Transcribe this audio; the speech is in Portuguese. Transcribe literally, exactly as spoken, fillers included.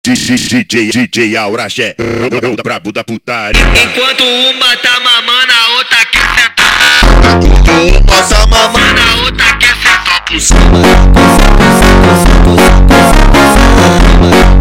D J, D J Auraxé, o brabo da putaria. Enquanto uma tá mamando, a outra quer sentar. Enquanto uma tá mamando, A outra quer sentar por cima.